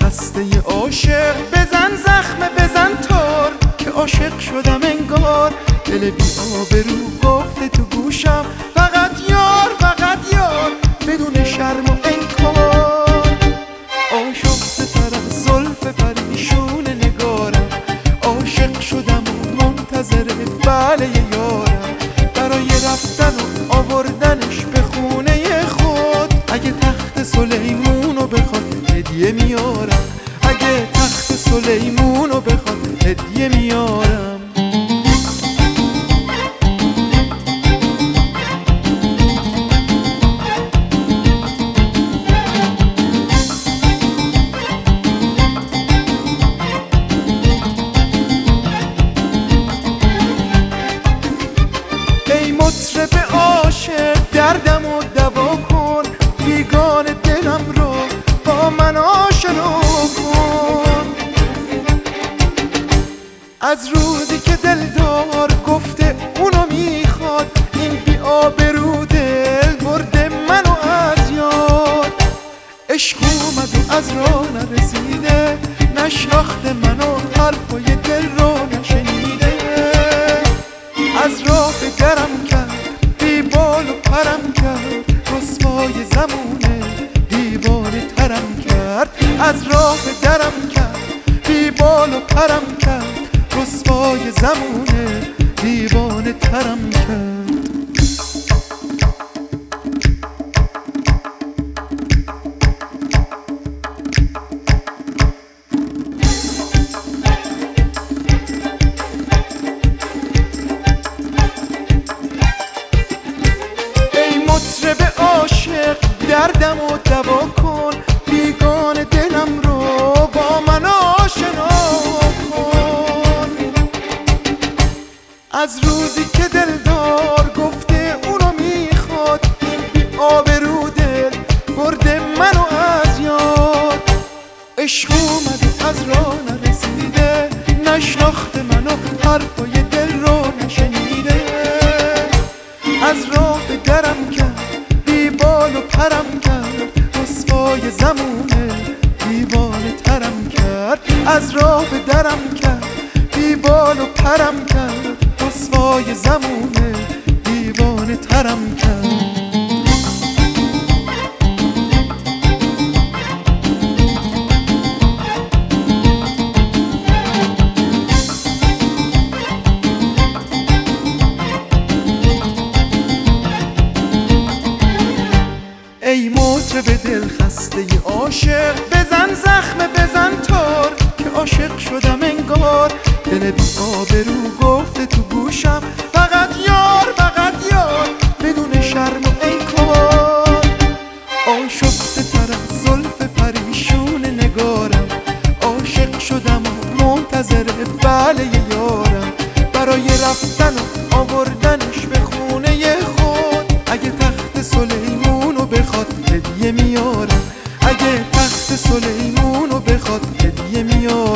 خسته عاشق، بزن زخمه بزن تار که عاشق شدم انگار. دل بی آبرو گفته تو گوشم فقط یار فقط یار، بدون شرم و انکار. آشفته تر از زلف پریشون نگارم، عاشق شدم و منتظر بله یارم. برای رفتن و آوردنش به خونه خود، اگه تخت سلیمونو بخواد هدیه میارم، اگه تخت سلیمونو بخواد هدیه میارم. ای مطرب عاشق دردمو دوا کن، بیگانه دلم رو با من آشنا کن. از روزی که دلدار گفته اونو میخواد، این بی آبرو دل برده منو از یاد. عشق اومد و از راه نرسیده، نشناخته منو حرفای دل رو نشنیده. از راه درم کرد بی بال و پرم کرد، رسوای زمونه دیوانه ترم کرد. از راه درم کرد بی بال و پرم کرد، رسوای زمونه دیوانه ترم کرد. مطرب عاشق دردمو دوا کن، بیگانه دلم رو با من آشنا کن. از روزی که دلدار گفته اونو میخواد، این بی آبرو دل برده منو از یاد. عشق اومد و از راه نرسیده، نشناخته منو حرفای دل رو نشنیده. از راه درم کرد بی بال و پرم کرد، رسوای زمونه دیوانه ترم کرد. از راه درم کرد بی بال و پرم کرد، رسوای زمونه دیوانه ترم کرد. ای مطرب دل خسته عاشق، بزن زخمه بزن تار که عاشق شدم انگار. دل بی آبرو گفته تو گوشم فقط یار فقط یار، بدون شرم و انکار. آشفته تر از زلف پریشون نگارم، عاشق شدم و منتظر بله یارم. برای رفتن و آوردنش به خونه خود، اگه تخت سلیمونو بخواد هدیه میارم، اگه تخت سلیمونو بخواد هدیه میارم.